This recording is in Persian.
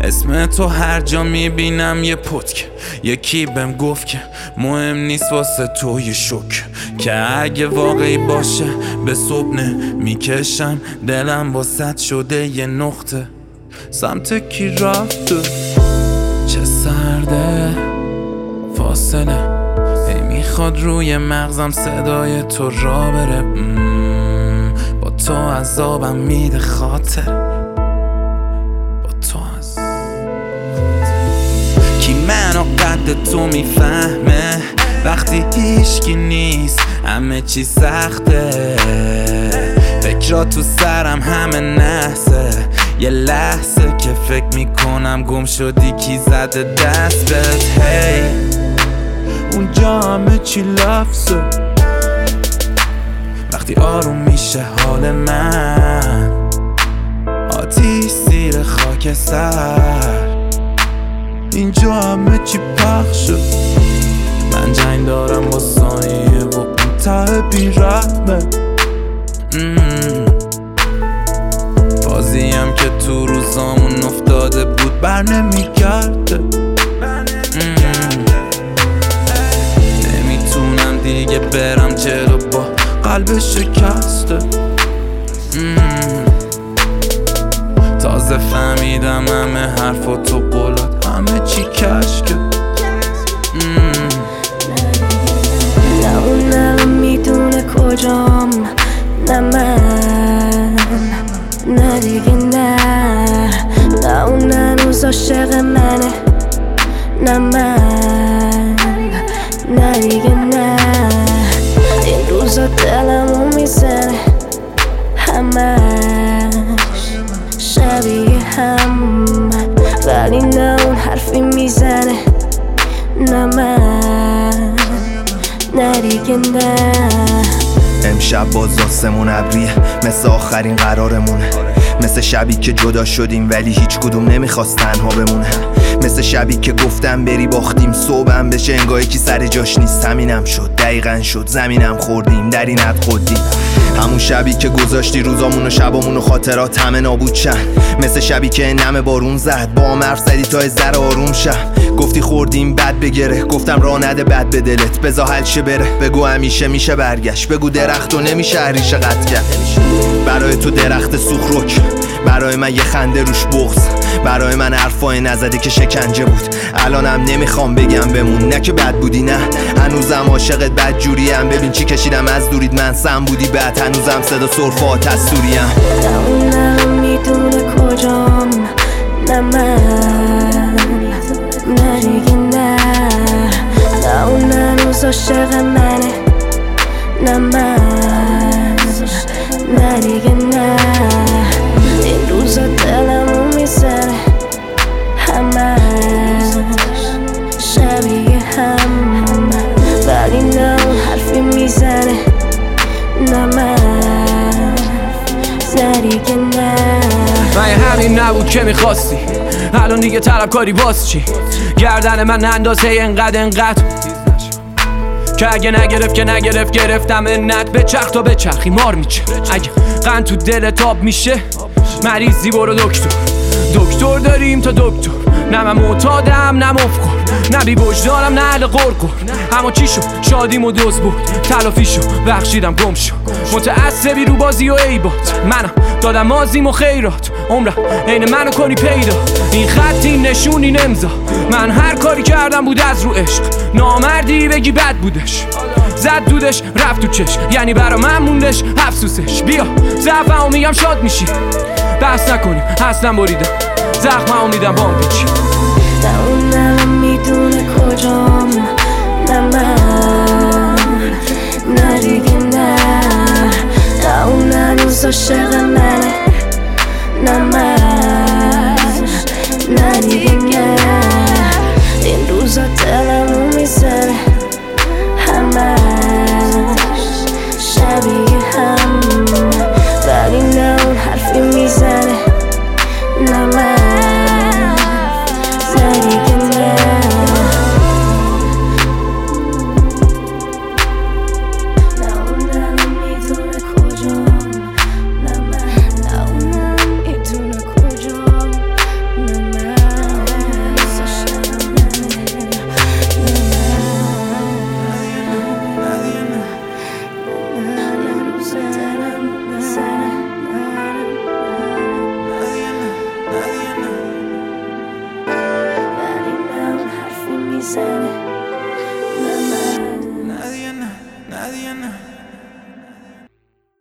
اسم تو هر جا میبینم یه پتک. یکی بهم گفت که مهم نیست واسه تو یه شک، که اگه واقعی باشه به صبح میکشم دلم واسط شده یه نقطه. سمت کی رفته چه سرده فاصله، ای میخواد روی مغزم صدای تو را بره. با تو عذابم میده خاطر، با تو از کی منو قد تو میفهمه وقتی هیچکی نیست همه چی سخته. فکرها تو سرم همه نحسه، یه لحظه که فکر میکنم گم شدی کی زده دست بهت. هی اونجا همه چی لفظه وقتی آروم میشه حال من. آتیش زیر خاک سر اینجا همه چی پخشه. من جنگ دارم با ثانیه و اون ته بیرحمه. بازیم که تو روزامون افتاده بود بر نمیگرده. نمیتونم دیگه برم جلو با قلب شکسته. تازه فهمیدم همه حرف و تو قولات همه چی کشکه. نه اون الان میدونه کجام، نه من، نه دیگه نه. نه اون هنوز عاشق منه، نه من، نه دیگه نه. این روزا دلمو میزنه همش شبیه هم، ولی نه اون حرفی میزنه، نه من، نه دیگه نه. امشب باز آسمون ابریه مثل آخرین قرارمونه، مثل شبی که جدا شدیم ولی هیچ کدوم نمیخواست تنها بمونه، مثل شبی که گفتم بری باختیم صبحم بشه انگاه کی سر جاش نیست. همینم شد دقیقاً شد زمینم خوردیم در این حد خودیم. همون شبی که گذاشتی روزامون و شبامون و خاطرات همه نابود شن، مثل شبی که نم بارون زد با هم حرف زدی تا ذره آروم شم. گفتی خوردیم بد بگره، گفتم راه نده بد به دلت بذار حل شه بره. بگو همیشه میشه برگشت، بگو درخت و نمیشه ریشه قطع کرد. برای تو درخت سوخرک، برای من یه خنده روش بغض، برای من حرفای نزده که شکنجه بود. الانم نمیخوام بگم بمون، نه که بد بودی نه هنوزم عاشقت بد جوریم. ببین چی کشیدم از دورید من سم بودی بعد هنوزم صدا سرفات از سوریم. نه اون الان میدونه کجام، نه من، نه دیگه نه. نه اون هنوز عاشق منه، نه من، نه دیگه نه. این روزا دلمو میزنه همش شبیه هم، ولی نه اون حرفی میزنه، نه من، نه دیگه نه. من همین نبود که میخواستی، الان دیگه طلبکاری باز چی؟ گردن من اندازه انقدر که اگه نگرفت که نگرفت گرفتم انت به چرخ تا به چرخی مار میچه. اگه قند تو دل تاب میشه مریضی برو دکتر داریم تا دکتر. نه من معتادم نه مفکر، نه بی وجدانم نه اهل قرقر. اما چی شد شادیم و دوز بود تلافی شد بخشیدم گم شد. متعصبی رو بازی و عیبات، منم دادم مازیم و خیرات. عمرم عین منو کنی پیدا، این خط این نشون این امضا. من هر کاری کردم بود از رو عشق، نامردی بگی بد بودش. زد دودش رفت تو چش، یعنی برا من موندش افسوسش. بیا ضعفمو میگم شاد میشی، بحث نکنیم اصلا بریدم زخممو میدم بام پیچی. نه اون الان میدونه کجام، نه من، نه دیگه نه. نه اون هنوز عاشق منه، نه من، نه دیگه نه. این روزا دلمو میزنه همش شبیه هم، ولی نه اون حرفی میزنه، نه من، نه دیگه نه. میزنه